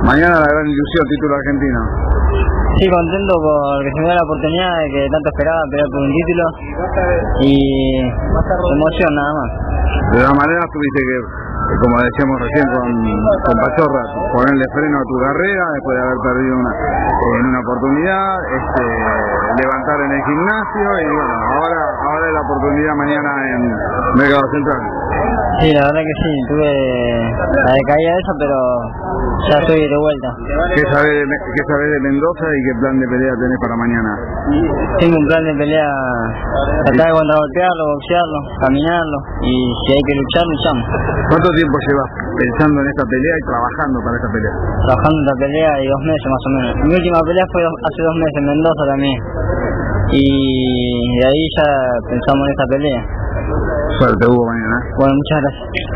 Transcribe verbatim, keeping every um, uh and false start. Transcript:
Mañana la gran ilusión, título argentino. Sí, contento porque se me da la oportunidad de que tanto esperaba pelear por un título y emoción nada más. De todas maneras tuviste que, como decíamos recién con, con Pachorra, ponerle freno a tu carrera después de haber perdido una, en una oportunidad, este, levantar en el gimnasio y bueno, ahora, ahora es la oportunidad mañana en Mercado Central. Sí, la verdad que sí, tuve la decaída de eso, pero ya estoy de vuelta. ¿Qué sabés de, qué sabés de Mendoza y qué plan de pelea tenés para mañana? Tengo un plan de pelea, tratar de contragolpearlo, boxearlo, caminarlo y si hay que luchar, luchamos. ¿Cuánto tiempo llevas pensando en esta pelea y trabajando para esta pelea? Trabajando en esta pelea y dos meses más o menos. Mi última pelea fue hace dos meses en Mendoza también y de ahí ya pensamos en esta pelea. Suerte, Hugo, mañana. Bueno, muchas gracias.